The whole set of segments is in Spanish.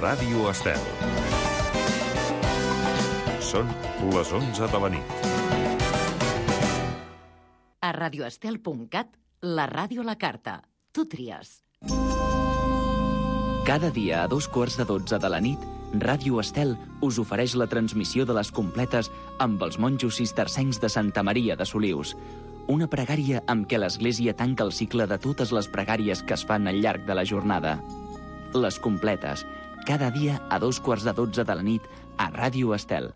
Ràdio Estel. Són les 11 de la nit. A radioestel.cat, la ràdio a la carta. Tu tries. Cada dia a 2:45 de la nit, Ràdio Estel us ofereix la transmissió de les completes amb els monjos cistercencs de Santa Maria de Solius. Una pregària amb què l'Església tanca el cicle de totes les pregàries que es fan al llarg de la jornada. Les completes, cada dia a 2:45 de la nit a Ràdio Estel.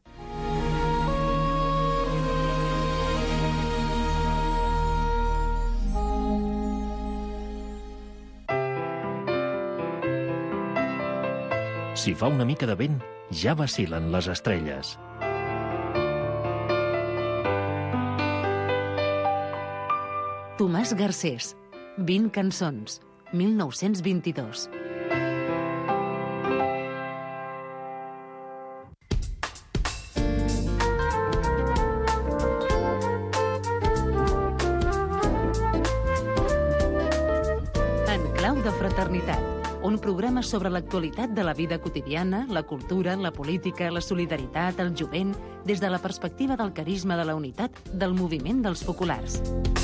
Si fa una mica de vent, ja vacil·len les estrelles. Tomàs Garcés, 20 cançons, 1922. En clau de fraternitat, un programa sobre l'actualitat de la vida quotidiana, la cultura, la política, la solidaritat, el jovent, des de la perspectiva del carisma de la unitat del moviment dels populars.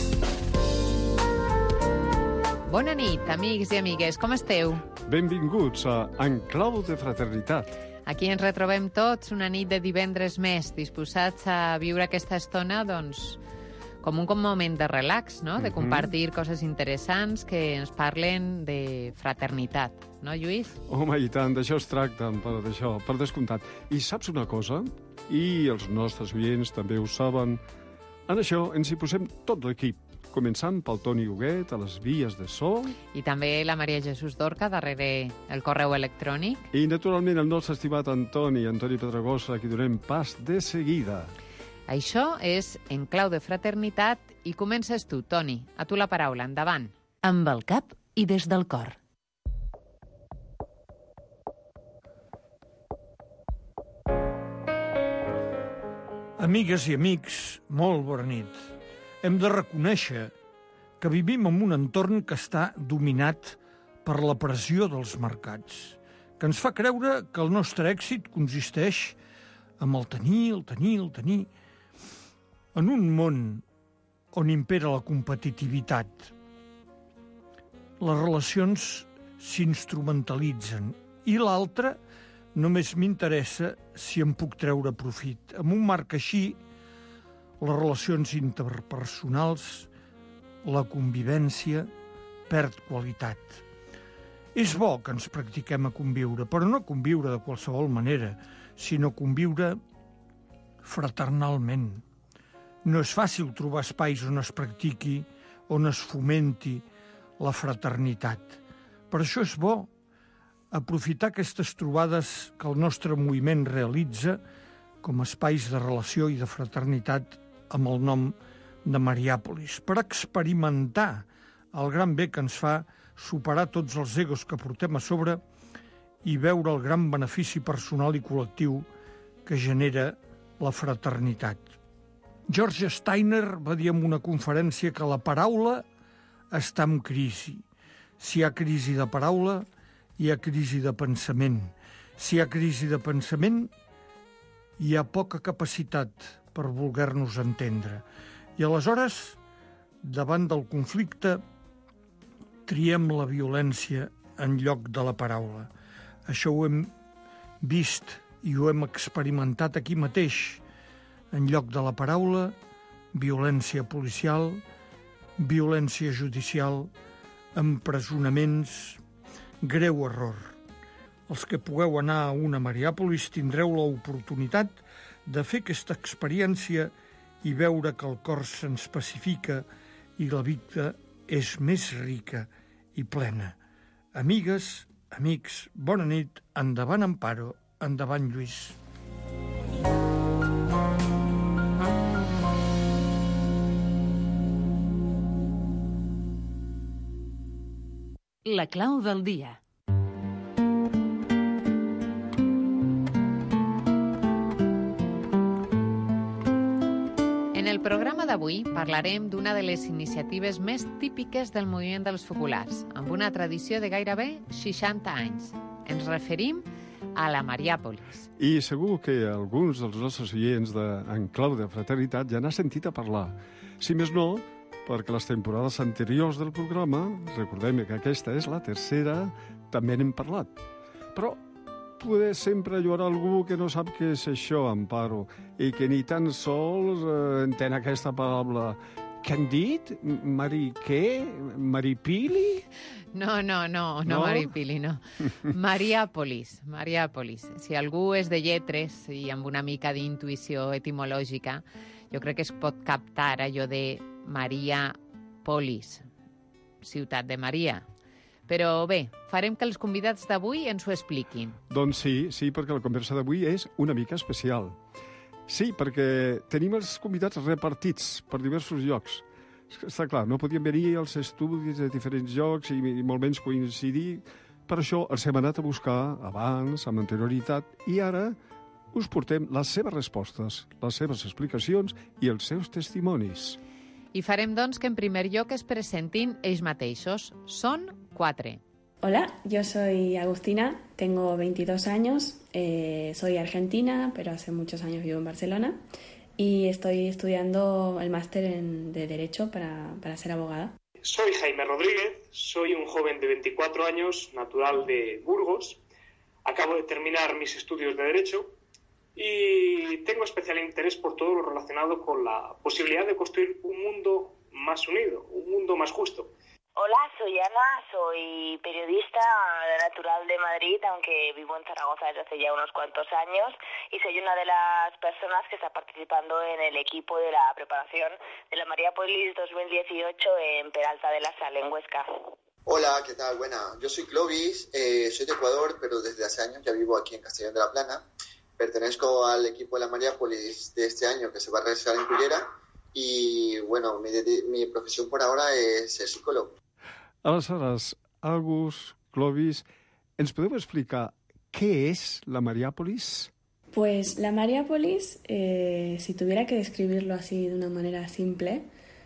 Bona nit, amics i amigues, com esteu? Benvinguts a En clau de fraternitat. Aquí ens retrobem tots una nit de divendres més, disposats a viure aquesta estona, doncs, com un moment de relax, no? De compartir coses interessants que ens parlen de fraternitat, no, Lluís? Home, i tant, d'això es tracta, per descomptat. I saps una cosa? I els nostres oients també ho saben. En això ens hi posem tot l'equip, començant pel Toni Huguet a les vies de so. I també la Maria Jesús Dorca, darrere el correu electrònic. I, naturalment, el nostre estimat Antoni Pedregosa, a qui donem pas de seguida. Això és En clau de fraternitat i comences tu, Toni. A tu la paraula, endavant. Amb el cap i des del cor. Amigues i amics, molt bona nit. Hem de reconèixer que vivim en un entorn que està dominat per la pressió dels mercats, que ens fa creure que el nostre èxit consisteix en el tenir, en un món on impera la competitivitat. Les relacions s'instrumentalitzen i l'altre només m'interessa si em puc treure profit. En un marc així, les relacions interpersonals, la convivència, perd qualitat. És bo que ens practiquem a conviure, però no conviure de qualsevol manera, sinó conviure fraternalment. No és fàcil trobar espais on es practiqui, on es fomenti la fraternitat. Per això és bo aprofitar aquestes trobades que el nostre moviment realitza com a espais de relació i de fraternitat amb el nom de Mariàpolis, per experimentar el gran bé que ens fa superar tots els egos que portem a sobre i veure el gran benefici personal i col·lectiu que genera la fraternitat. George Steiner va dir en una conferència que la paraula està en crisi. Si hi ha crisi de paraula, hi ha crisi de pensament. Si hi ha crisi de pensament, hi ha poca capacitat per voler-nos entendre. I aleshores, davant del conflicte, triem la violència en lloc de la paraula. Això ho hem vist i ho hem experimentat aquí mateix. En lloc de la paraula, violència policial, violència judicial, empresonaments, greu error. Els que pugueu anar a una Mariàpolis tindreu l'oportunitat de fer aquesta experiència i veure que el cor se'ns pacifica i la vida és més rica i plena. Amigues, amics, bona nit, endavant Amparo, endavant Lluís. La clau del dia. En el programa d'avui parlarem d'una de les iniciatives més típiques del moviment dels populars, amb una tradició de gairebé 60 anys. Ens referim a la Mariàpolis. I segur que alguns dels nostres oients en clau de fraternitat ja n'ha sentit a parlar. Si més no, perquè les temporades anteriors del programa, recordem que aquesta és la tercera, també n'hem parlat. Però poder sempre hi haurà algú que no sap què és això, Amparo, i que ni tan sols entén aquesta paraula. Què han dit? Què? Maripili? No, Maripili, no. Mariàpolis. Si algú és de lletres i amb una mica d'intuïció etimològica, jo crec que es pot captar allò de Mariàpolis, ciutat de Maria. Però bé, farem que els convidats d'avui ens ho expliquin. Doncs sí, perquè la conversa d'avui és una mica especial. Sí, perquè tenim els convidats repartits per diversos llocs. Està clar, no podien venir als estudis de diferents llocs i molt menys coincidir. Per això els hem anat a buscar abans, amb anterioritat, i ara us portem les seves respostes, les seves explicacions i els seus testimonis. I farem, doncs, que en primer lloc es presentin ells mateixos. Són 4. Hola, yo soy Agustina, tengo 22 años, soy argentina, pero hace muchos años vivo en Barcelona y estoy estudiando el máster de Derecho para ser abogada. Soy Jaime Rodríguez, soy un joven de 24 años, natural de Burgos. Acabo de terminar mis estudios de Derecho y tengo especial interés por todo lo relacionado con la posibilidad de construir un mundo más unido, un mundo más justo. Hola, soy Ana, soy periodista natural de Madrid, aunque vivo en Zaragoza desde hace ya unos cuantos años, y soy una de las personas que está participando en el equipo de la preparación de la Mariàpolis 2018 en Peralta de la Sal, en Huesca. Hola, ¿qué tal? Buena, yo soy Clovis, soy de Ecuador, pero desde hace años ya vivo aquí en Castellón de la Plana. Pertenezco al equipo de la Mariàpolis de este año que se va a realizar en Cullera y, bueno, mi profesión por ahora es ser psicólogo. Aleshores, Agus, Clovis, ¿ens podeu explicar qué es la Mariàpolis? Pues la Mariàpolis, si tuviera que describirlo así de una manera simple,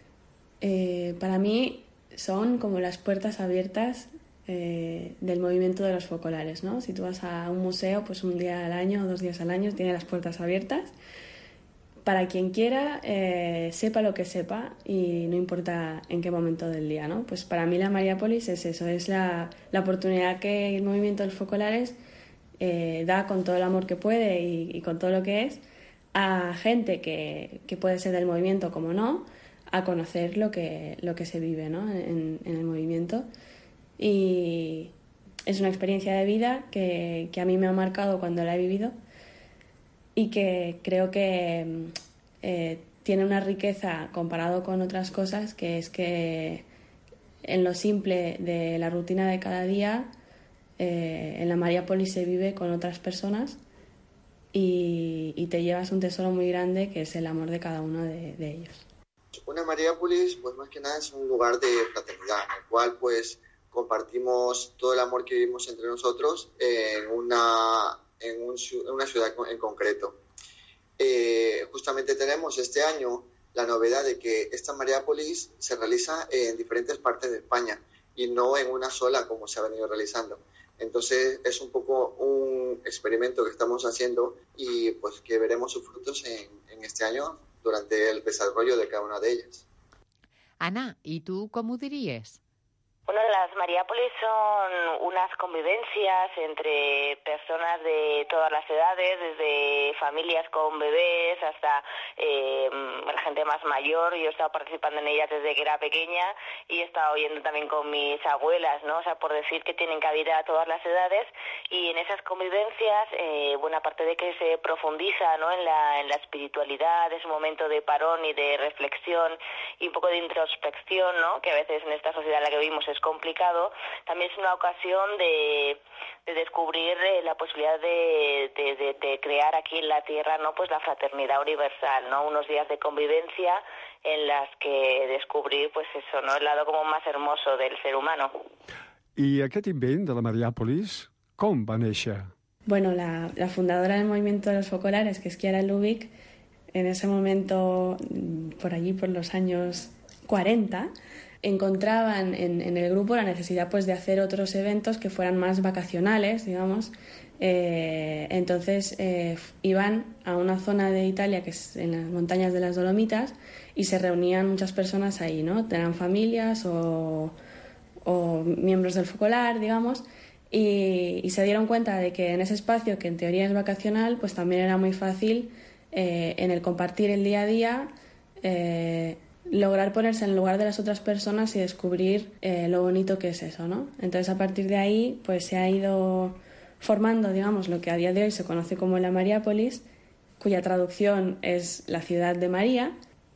para mí son como las puertas abiertas del movimiento de los focolares, ¿no? Si tú vas a un museo, pues un día al año o 2 días al año tiene las puertas abiertas para quien quiera, sepa lo que sepa y no importa en qué momento del día, ¿no? Pues para mí la Mariàpolis es eso, es la oportunidad que el movimiento de los focolares da con todo el amor que puede y con todo lo que es a gente que puede ser del movimiento como no, a conocer lo que se vive, ¿no? en el movimiento. Y es una experiencia de vida que a mí me ha marcado cuando la he vivido y que creo que tiene una riqueza comparado con otras cosas, que es que en lo simple de la rutina de cada día, en la Mariàpolis se vive con otras personas y te llevas un tesoro muy grande que es el amor de cada uno de ellos. Una Mariàpolis, pues más que nada es un lugar de fraternidad, en el cual pues compartimos todo el amor que vivimos entre nosotros en una ciudad en concreto. Justamente tenemos este año la novedad de que esta Mariàpolis se realiza en diferentes partes de España y no en una sola como se ha venido realizando. Entonces es un poco un experimento que estamos haciendo y pues que veremos sus frutos en este año durante el desarrollo de cada una de ellas. Ana, ¿y tú cómo dirías? Bueno, las Mariàpolis son unas convivencias entre personas de todas las edades, desde familias con bebés hasta la gente más mayor. Yo he estado participando en ellas desde que era pequeña y he estado yendo también con mis abuelas, ¿no? O sea, por decir que tienen cabida a todas las edades, y en esas convivencias, buena parte de que se profundiza, ¿no? en la espiritualidad, es un momento de parón y de reflexión y un poco de introspección, ¿no? Que a veces en esta sociedad en la que vivimos es complicado. También es una ocasión de descubrir la posibilidad de crear aquí en la tierra, ¿no? Pues la fraternidad universal, ¿no? Unos días de convivencia en las que descubrir, pues eso, ¿no? El lado como más hermoso del ser humano. I aquest invent de la Mariàpolis, com va néixer? Bueno, la fundadora del movimiento de los focolares, que es Chiara Lubich, en ese momento, por allí por los años 40, encontraban en el grupo la necesidad pues de hacer otros eventos que fueran más vacacionales, digamos. Entonces iban a una zona de Italia que es en las montañas de las Dolomitas y se reunían muchas personas ahí, ¿no? Eran familias o miembros del Focolar, digamos, y se dieron cuenta de que en ese espacio, que en teoría es vacacional, pues también era muy fácil en el compartir el día a día, lograr ponerse en el lugar de las otras personas y descubrir lo bonito que es eso, ¿no? Entonces, a partir de ahí, pues se ha ido formando, digamos, lo que a día de hoy se conoce como la Mariápolis, cuya traducción es la ciudad de María,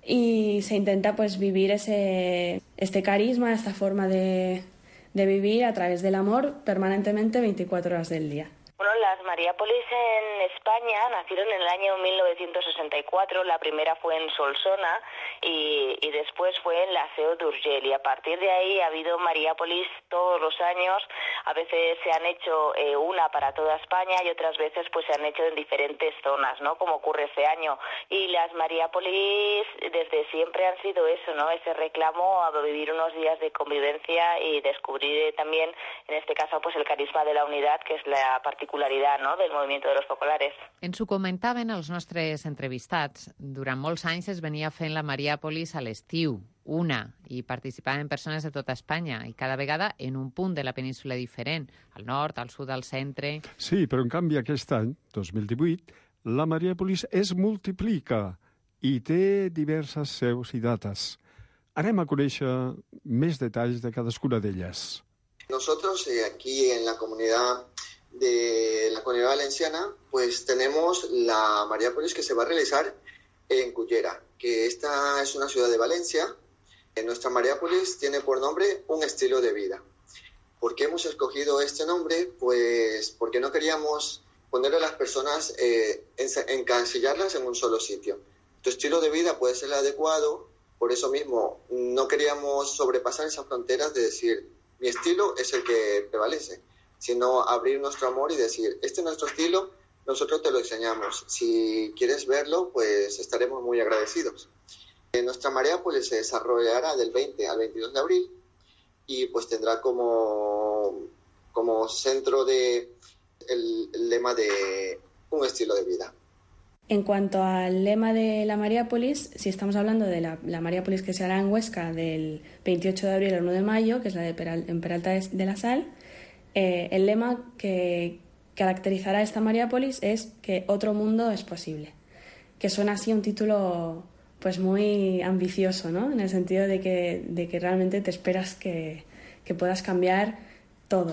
y se intenta pues vivir este carisma, esta forma de vivir a través del amor permanentemente 24 horas del día. Bueno, las Mariápolis en España nacieron en el año 1964. La primera fue en Solsona y después fue en la Seu d'Urgell. Y a partir de ahí ha habido Mariápolis todos los años. A veces se han hecho una para toda España y otras veces pues se han hecho en diferentes zonas, ¿no? Como ocurre este año. Y las Mariápolis desde siempre han sido eso, ¿no? Ese reclamo a vivir unos días de convivencia y descubrir también, en este caso, pues el carisma de la unidad, que es la particularidad, no?, del movimiento de los focolares. Ens ho comentaven els nostres entrevistats. Durant molts anys es venia fent la Mariápolis a l'estiu, i participaven persones de tota Espanya, i cada vegada en un punt de la península diferent, al nord, al sud, al centre. Sí, però en canvi aquest any, 2018, la Mariápolis es multiplica i té diverses seus i dates. Anem a conèixer més detalls de cadascuna d'elles. Nosotros aquí en la comunidad de la Comunidad Valenciana, pues tenemos la Mariápolis que se va a realizar en Cullera, que esta es una ciudad de Valencia. Nuestra Mariápolis tiene por nombre Un estilo de vida. ¿Por qué hemos escogido este nombre? Pues porque no queríamos ponerle a las personas, encasillarlas en un solo sitio. Tu estilo de vida puede ser el adecuado, por eso mismo no queríamos sobrepasar esas fronteras de decir, mi estilo es el que prevalece, sino abrir nuestro amor y decir, este es nuestro estilo, nosotros te lo enseñamos. Si quieres verlo, pues estaremos muy agradecidos. Nuestra Mariápolis se desarrollará del 20 al 22 de abril y pues tendrá como centro el lema de Un estilo de vida. En cuanto al lema de la Mariápolis, si estamos hablando de la Mariápolis que se hará en Huesca del 28 de abril al 1 de mayo, que es la de Peralta de la Sal, el lema que caracterizará esta Mariápolis es que otro mundo es posible, que suena así un título pues muy ambicioso, ¿no? En el sentido de que realmente te esperas que puedas cambiar todo.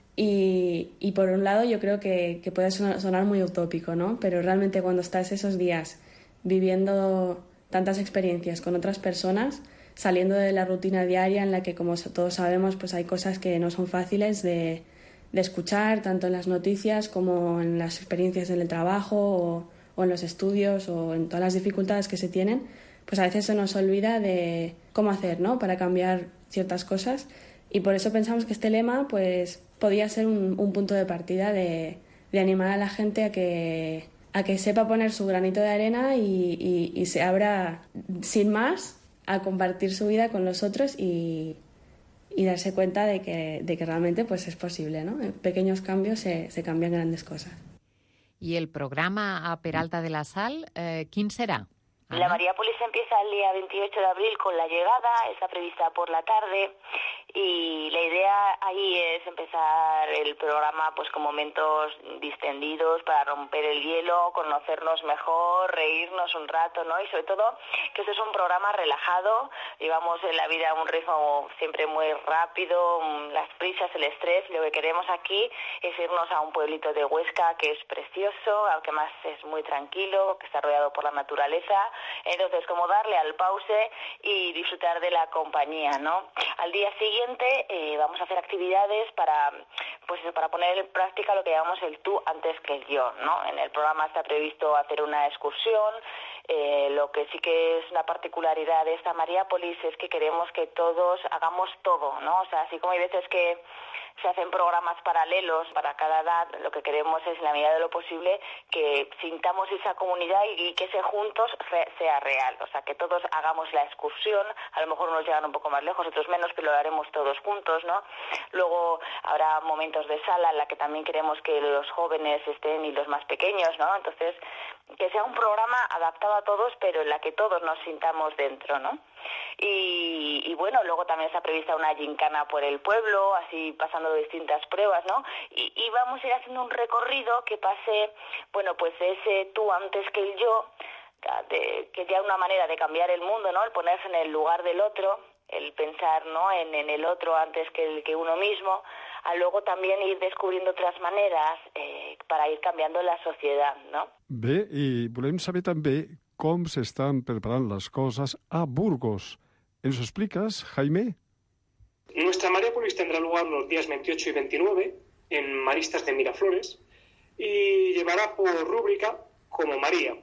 Y por un lado yo creo que puede sonar muy utópico, ¿no? Pero realmente cuando estás esos días viviendo tantas experiencias con otras personas, saliendo de la rutina diaria en la que, como todos sabemos, pues hay cosas que no son fáciles de escuchar, tanto en las noticias como en las experiencias en el trabajo o en los estudios o en todas las dificultades que se tienen, pues a veces se nos olvida de cómo hacer, ¿no?, para cambiar ciertas cosas. Y por eso pensamos que este lema pues podía ser un punto de partida de animar a la gente a que sepa poner su granito de arena y se abra sin más a compartir su vida con los otros y darse cuenta de que realmente pues es posible, ¿no? En pequeños cambios se cambian grandes cosas. ¿Y el programa a Peralta de la Sal, quién será? La Mariápolis empieza el día 28 de abril con la llegada, está prevista por la tarde y la idea ahí es empezar el programa pues con momentos distendidos para romper el hielo, conocernos mejor, reírnos un rato, ¿no? Y sobre todo que este es un programa relajado, llevamos en la vida un ritmo siempre muy rápido, las prisas, el estrés, lo que queremos aquí es irnos a un pueblito de Huesca que es precioso, aunque más es muy tranquilo, que está rodeado por la naturaleza. Entonces, como darle al pause y disfrutar de la compañía, ¿no? Al día siguiente vamos a hacer actividades para poner en práctica lo que llamamos el tú antes que el yo, ¿no? En el programa está previsto hacer una excursión. Lo que sí que es una particularidad de esta Mariápolis es que queremos que todos hagamos todo, ¿no? O sea, así como hay veces que se hacen programas paralelos para cada edad. Lo que queremos es, en la medida de lo posible, que sintamos esa comunidad y que ese juntos sea real. O sea, que todos hagamos la excursión, a lo mejor unos llegan un poco más lejos, otros menos, pero lo haremos todos juntos, ¿no? Luego habrá momentos de sala en la que también queremos que los jóvenes estén y los más pequeños, ¿no? Entonces, que sea un programa adaptado a todos, pero en la que todos nos sintamos dentro, ¿no? Y bueno, luego también está prevista una gincana por el pueblo, así pasando distintas pruebas, ¿no? Y vamos a ir haciendo un recorrido que pase, bueno, pues ese tú antes que el yo, que ya una manera de cambiar el mundo, ¿no? El ponerse en el lugar del otro, el pensar, ¿no?, en el otro antes que uno mismo, a luego también ir descubriendo otras maneras para ir cambiando la sociedad, ¿no? Bé, i volem saber també com s'estan preparant les coses a Burgos. ¿Nos explicas, Jaime? Nuestra Mariápolis tendrá lugar los días 28 y 29 en Maristas de Miraflores y llevará por rúbrica Como María.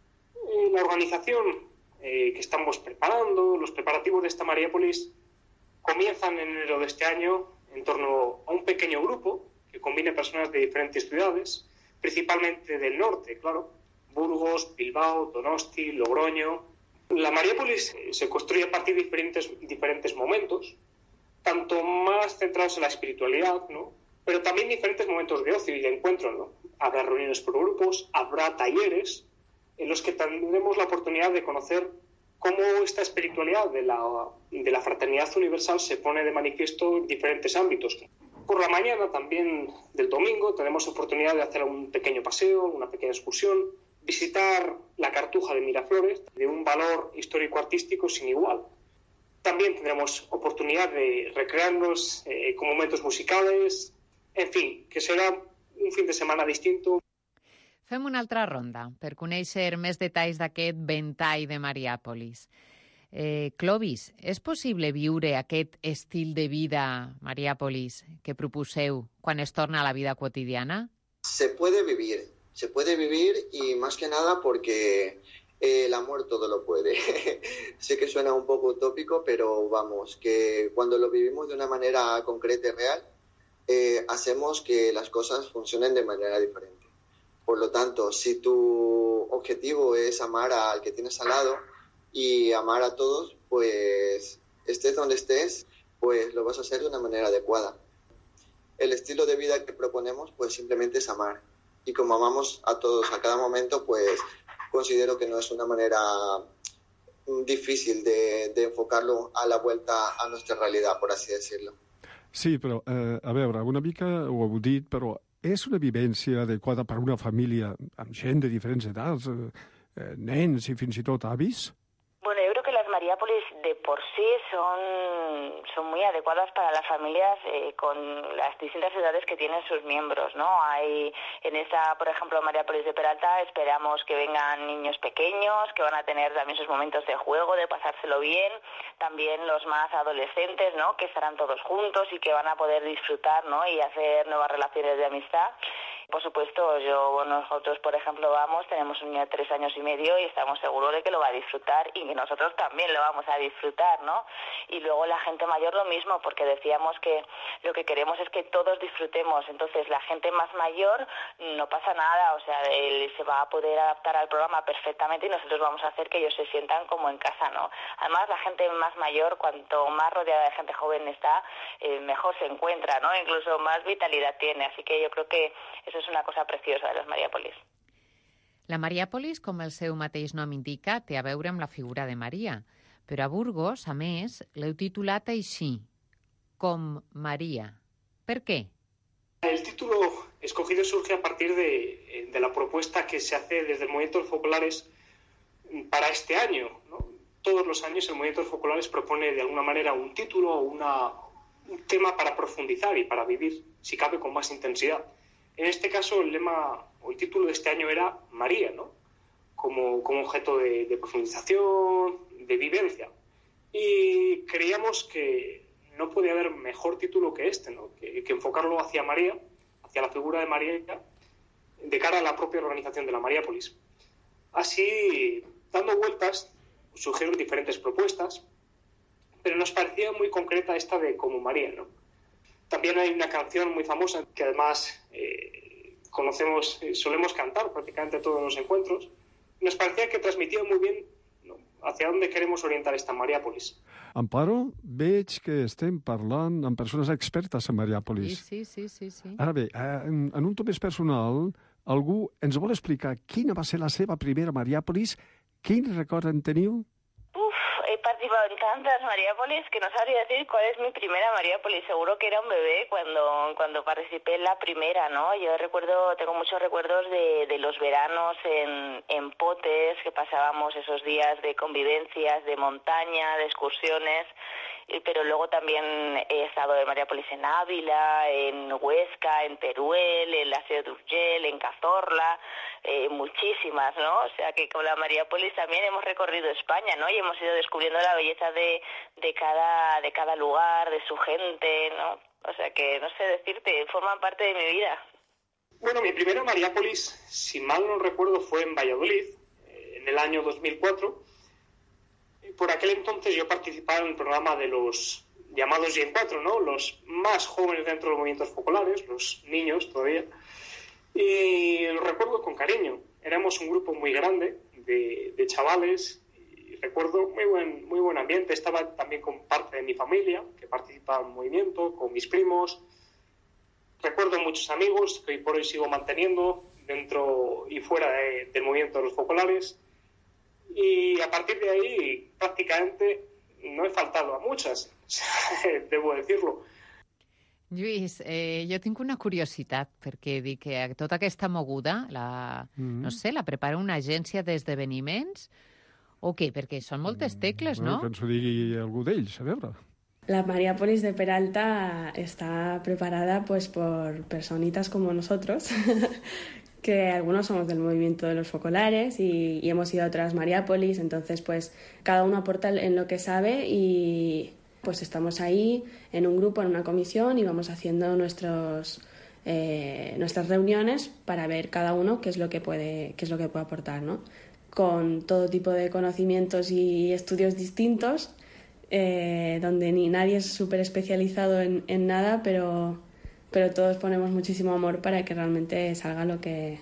La organización que estamos preparando, los preparativos de esta Mariápolis, comienzan en enero de este año en torno a un pequeño grupo que combine personas de diferentes ciudades, principalmente del norte, claro, Burgos, Bilbao, Donosti, Logroño. La Mariápolis se construye a partir de diferentes momentos, tanto más centrados en la espiritualidad, ¿no?, pero también diferentes momentos de ocio y de encuentro, ¿no? Habrá reuniones por grupos, habrá talleres en los que tendremos la oportunidad de conocer cómo esta espiritualidad de la fraternidad universal se pone de manifiesto en diferentes ámbitos. Por la mañana también del domingo tenemos oportunidad de hacer un pequeño paseo, una pequeña excursión, visitar la Cartuja de Miraflores, de un valor histórico-artístico sin igual. También tendremos oportunidad de recrearnos con momentos musicales, en fin, que será un fin de setmana distinto. Fem una altra ronda per conèixer més detalls d'aquest ventall de Mariàpolis. Clovis, és possible viure aquest estil de vida, Mariàpolis, que proposeu quan es torna a la vida quotidiana? Se puede vivir y más que nada porque el amor todo lo puede. Sé que suena un poco utópico, pero vamos, que cuando lo vivimos de una manera concreta y real, hacemos que las cosas funcionen de manera diferente. Por lo tanto, si tu objetivo es amar al que tienes al lado y amar a todos, pues estés donde estés, pues lo vas a hacer de una manera adecuada. El estilo de vida que proponemos, pues simplemente es amar. Y como amamos a todos a cada momento, pues considero que no es una manera difícil de enfocarlo a la vuelta a nuestra realidad, por así decirlo. Sí, però, a veure, una mica ho heu dit, però és una vivència adequada per a una família amb gent de diferents edats, nens i fins i tot avis? Bueno, yo creo que las Mariápolis de por sí son muy adecuadas para las familias con las distintas edades que tienen sus miembros, ¿no? Hay en esta, por ejemplo, Mariápolis de Peralta, esperamos que vengan niños pequeños, que van a tener también sus momentos de juego, de pasárselo bien, también los más adolescentes, ¿no?, que estarán todos juntos y que van a poder disfrutar, ¿no?, y hacer nuevas relaciones de amistad. Por supuesto, nosotros, por ejemplo, tenemos un niño de 3 años y medio y estamos seguros de que lo va a disfrutar y que nosotros también lo vamos a disfrutar, ¿no? Y luego la gente mayor lo mismo, porque decíamos que lo que queremos es que todos disfrutemos. Entonces, la gente más mayor no pasa nada, o sea, él se va a poder adaptar al programa perfectamente y nosotros vamos a hacer que ellos se sientan como en casa, ¿no? Además, la gente más mayor, cuanto más rodeada de gente joven está, mejor se encuentra, ¿no? Incluso más vitalidad tiene. Así que yo creo que eso és una cosa preciosa de les Mariàpolis. La Mariàpolis, com el seu mateix nom indica, té a veure amb la figura de Maria. Però a Burgos, a més, l'heu titulat així, Com Maria. ¿Per qué? El título escogido surge a partir de la propuesta que se hace desde el Movimiento Focolares para este año, ¿no? Todos los años el Movimiento Focolares propone de alguna manera un título o un tema para profundizar y para vivir, si cabe, con más intensidad. En este caso, el lema o el título de este año era María, ¿no?, como objeto de profundización, de vivencia. Y creíamos que no podía haber mejor título que este, ¿no?, que enfocarlo hacia María, hacia la figura de María, de cara a la propia organización de la Mariápolis. Así, dando vueltas, surgieron diferentes propuestas, pero nos parecía muy concreta esta de Como María, ¿no? También hay una canción muy famosa que además solemos cantar prácticamente todos los encuentros. Nos parecía que transmitía muy bien, ¿no?, hacia dónde queremos orientar esta Mariàpolis. Amparo, veig que estem parlant amb persones expertes en Mariàpolis. Sí. Ara bé, en un to més personal, algú ens vol explicar quina va ser la seva primera Mariàpolis? Quin record en teniu? He participado en tantas Mariàpolis que no sabría decir cuál es mi primera Mariàpolis. Seguro que era un bebé cuando participé en la primera, ¿no? Yo tengo muchos recuerdos de los veranos en Potes, que pasábamos esos días de convivencias, de montaña, de excursiones, pero luego también he estado de Mariàpolis en Ávila, en Huesca, en Teruel, en la Seu d'Urgell, en Cazorla, muchísimas, ¿no? O sea que con la Mariàpolis también hemos recorrido España, ¿no? Y hemos ido descubriendo la belleza de cada lugar, de su gente, ¿no? O sea que, no sé decirte, forman parte de mi vida. Bueno, mi primera Mariàpolis, si mal no recuerdo, fue en Valladolid, en el año 2004. Por aquel entonces yo participaba en el programa de los llamados Y4, ¿no? Los más jóvenes dentro de los movimientos populares, los niños todavía. Y lo recuerdo con cariño. Éramos un grupo muy grande de chavales. Y recuerdo muy buen ambiente. Estaba también con parte de mi familia, que participaba en el movimiento, con mis primos. Recuerdo muchos amigos que hoy por hoy sigo manteniendo dentro y fuera del movimiento de los populares. Y a partir de ahí prácticamente no he faltado a muchas, debo decirlo. Lluís, jo tinc una curiositat, perquè dic que tota aquesta moguda, no sé, la prepara una agència d'esdeveniments o què? Perquè són moltes tecles, no? Que ens ho digui algú d'ells, a veure. La Mariàpolis de Peralta está preparada pues por personitas como nosotros, que algunos somos del movimiento de los focolares y hemos ido a otras Mariàpolis, entonces pues cada uno aporta en lo que sabe y pues estamos ahí en un grupo, en una comisión y vamos haciendo nuestras reuniones para ver cada uno qué es lo que puede aportar, ¿no? Con todo tipo de conocimientos y estudios distintos, donde ni nadie es súper especializado en nada, pero todos ponemos muchísimo amor para que realmente salga lo que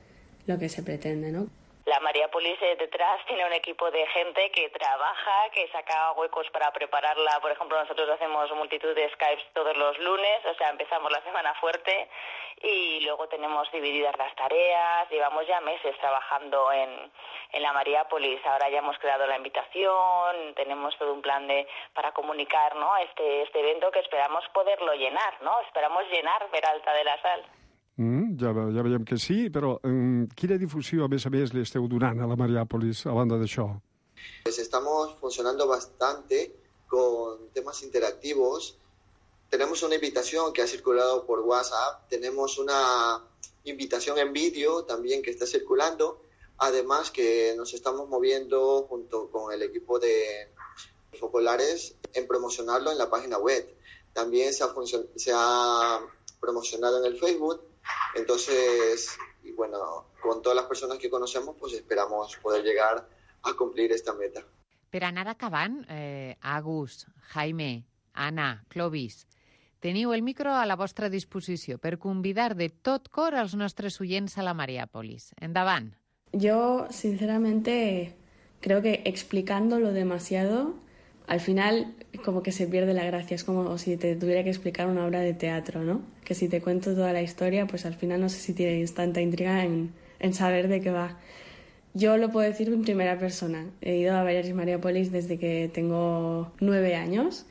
se pretende, ¿no? La Mariàpolis detrás tiene un equipo de gente que trabaja, que saca huecos para prepararla. Por ejemplo, nosotros hacemos multitud de Skypes todos los lunes, o sea, empezamos la semana fuerte y luego tenemos divididas las tareas. Llevamos ya meses trabajando en la Mariàpolis. Ahora ya hemos creado la invitación, tenemos todo un plan para comunicar, ¿no?, este evento que esperamos poderlo llenar, ¿no? Esperamos llenar Peralta de la Sal. Ja veiem que sí, però quina difusió, a més, li esteu donant a la Mariàpolis a banda d'això? Pues estamos funcionando bastante con temas interactivos. Tenemos una invitación que ha circulado por WhatsApp, tenemos una invitación en vídeo también que está circulando, además que nos estamos moviendo junto con el equipo de Focolares en promocionarlo en la página web. También se ha promocionado en el Facebook. Entonces, y bueno, con todas las personas que conocemos, pues esperamos poder llegar a cumplir esta meta. Per anar acabant, Agus, Jaime, Anna, Clovis, teniu el micro a la vostra disposició per convidar de tot cor als nostres oients a la Mariàpolis. Endavant. Yo, sinceramente, creo que explicándolo demasiado, al final como que se pierde la gracia. Es como si te tuviera que explicar una obra de teatro, ¿no? Que si te cuento toda la historia, pues al final no sé si tienes tanta intriga en saber de qué va. Yo lo puedo decir en primera persona. He ido a varias Mariàpolis desde que tengo 9 años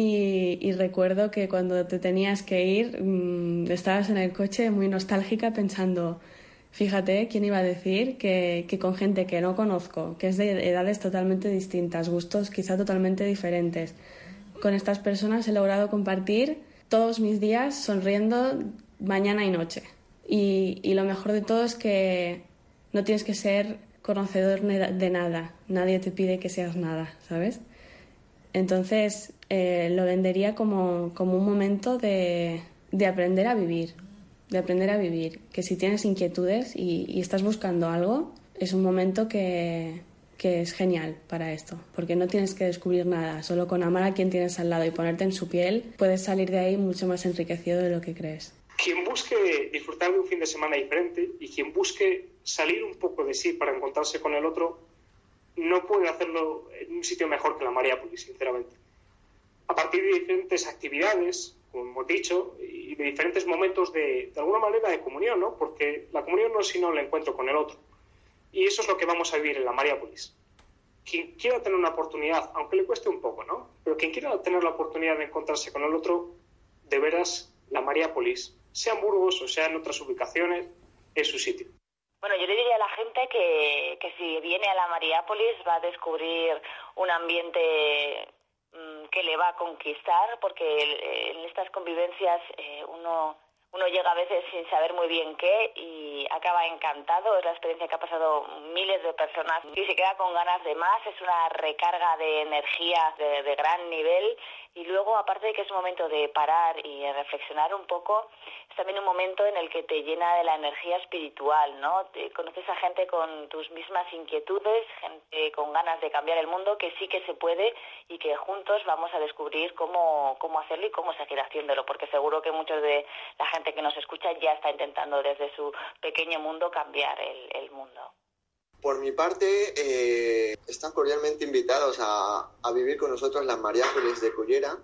y recuerdo que cuando te tenías que ir estabas en el coche muy nostálgica pensando... Fíjate, ¿quién iba a decir que con gente que no conozco, que es de edades totalmente distintas, gustos quizá totalmente diferentes, con estas personas he logrado compartir todos mis días sonriendo mañana y noche? Y lo mejor de todo es que no tienes que ser conocedor de nada, nadie te pide que seas nada, ¿sabes? Entonces lo vendería como un momento de aprender a vivir. De aprender a vivir, que si tienes inquietudes y estás buscando algo, es un momento que que es genial para esto, porque no tienes que descubrir nada, solo con amar a quien tienes al lado y ponerte en su piel, puedes salir de ahí mucho más enriquecido de lo que crees. Quien busque disfrutar de un fin de semana diferente y quien busque salir un poco de sí para encontrarse con el otro, no puede hacerlo en un sitio mejor que la Mariápolis, sinceramente. A partir de diferentes actividades, como hemos dicho, y de diferentes momentos de alguna manera de comunión, ¿no? Porque la comunión no es sino el encuentro con el otro. Y eso es lo que vamos a vivir en la Mariápolis. Quien quiera tener una oportunidad, aunque le cueste un poco, ¿no? Pero quien quiera tener la oportunidad de encontrarse con el otro, de veras, la Mariápolis, sea en Burgos o sea en otras ubicaciones, es su sitio. Bueno, yo le diría a la gente que si viene a la Mariápolis va a descubrir un ambiente que le va a conquistar, porque en estas convivencias uno llega a veces sin saber muy bien qué y acaba encantado. Es la experiencia que ha pasado miles de personas y se queda con ganas de más. Es una recarga de energía de gran nivel. Y luego, aparte de que es un momento de parar y reflexionar un poco, es también un momento en el que te llena de la energía espiritual, ¿no? Conoces a gente con tus mismas inquietudes, gente con ganas de cambiar el mundo, que sí que se puede y que juntos vamos a descubrir cómo hacerlo y cómo seguir haciéndolo, porque seguro que muchos de la gente que nos escucha ya está intentando desde su pequeño mundo cambiar el mundo. Por mi parte, están cordialmente invitados a vivir con nosotros las Mariápolis de Cullera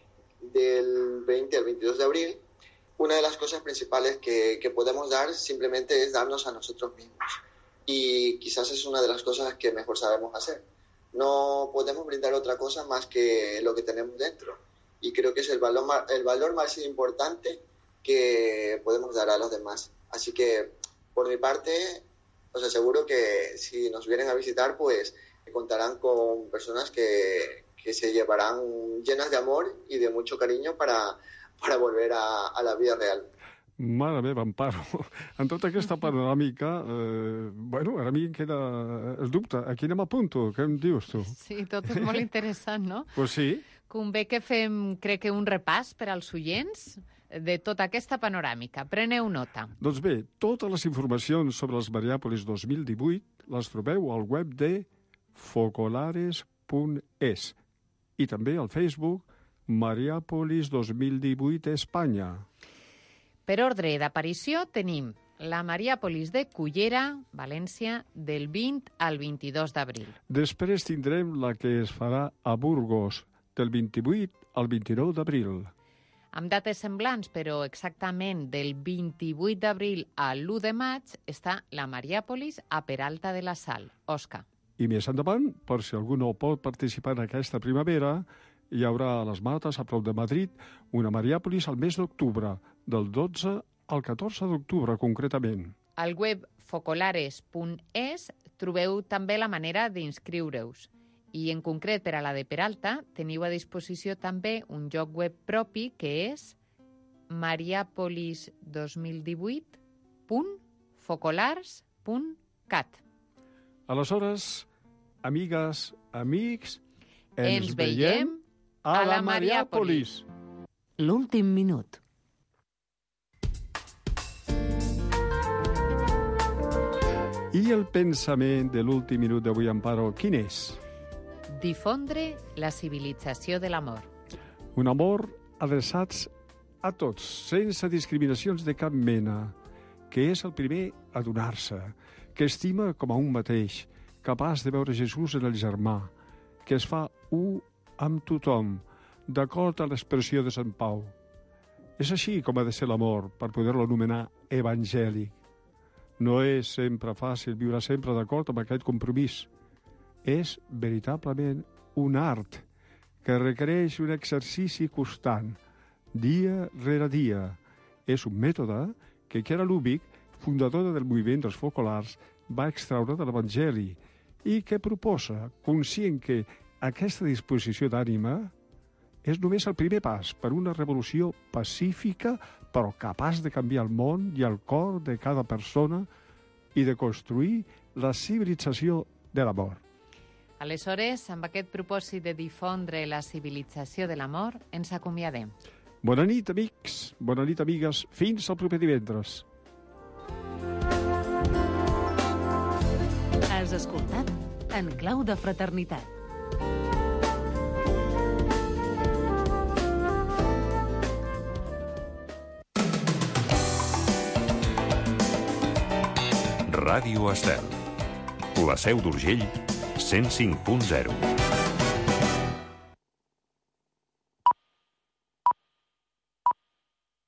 del 20 al 22 de abril. Una de las cosas principales que podemos dar simplemente es darnos a nosotros mismos. Y quizás es una de las cosas que mejor sabemos hacer. No podemos brindar otra cosa más que lo que tenemos dentro. Y creo que es el valor más importante que podemos dar a los demás. Así que, por mi parte, os aseguro que si nos vienen a visitar, pues contarán con personas que se llevarán llenas de amor y de mucho cariño para volver a la vida real. Mare meva, Amparo, en tota aquesta panoràmica, bueno, ara a mi em queda el dubte. Aquí anem a punto, què em dius tu? Sí, tot és molt interessant, no? Pues sí. Convé que fem, crec que un repàs per als oients de tota aquesta panoràmica. Preneu nota. Doncs bé, totes les informacions sobre els Mariápolis 2018 les trobeu al web de focolares.es i també al Facebook Mariápolis 2018 Espanya. Per ordre d'aparició tenim la Mariápolis de Cullera, València, del 20 al 22 d'abril. Després tindrem la que es farà a Burgos, del 28 al 29 d'abril. Amb dates semblants, però exactament del 28 d'abril a l'1 de maig, està la Mariápolis a Peralta de la Sal. Òscar. I més endavant, per si algú no pot participar en aquesta primavera, hi haurà a les Mates, a prop de Madrid, una Mariápolis al mes d'octubre, del 12 al 14 d'octubre, concretament. Al web focolares.es trobeu també la manera d'inscriure-us. I en concret per a la de Peralta teniu a disposició també un lloc web propi que és mariapolis2018.focolars.cat. Aleshores, amigues, amics, ens veiem a la Mariápolis. L'últim minut. I el pensament de l'últim minut d'avui, Amparo, quin és? Difondre la civilització de l'amor. Un amor adreçats a tots, sense discriminacions de cap mena, que és el primer a donar-se, que estima com a un mateix, capaç de veure Jesús en el germà, que es fa un amb tothom, d'acord a l'expressió de Sant Pau. És així com ha de ser l'amor, per poder-lo anomenar evangèlic. No és sempre fàcil viure sempre d'acord amb aquest compromís. És veritablement un art que requereix un exercici constant, dia rere dia. És un mètode que Chiara Lubich, fundadora del moviment dels focolars, va extraure de l'Evangeli i que proposa, conscient que aquesta disposició d'ànima és només el primer pas per una revolució pacífica però capaç de canviar el món i el cor de cada persona i de construir la civilització de l'amor. Aleshores, amb aquest propòsit de difondre la civilització de l'amor, ens acomiadem. Bona nit, amics, bona nit, amigues. Fins al proper divendres. Has escoltat en clau de fraternitat. Ràdio Estel. La Seu d'Urgell, 105.0.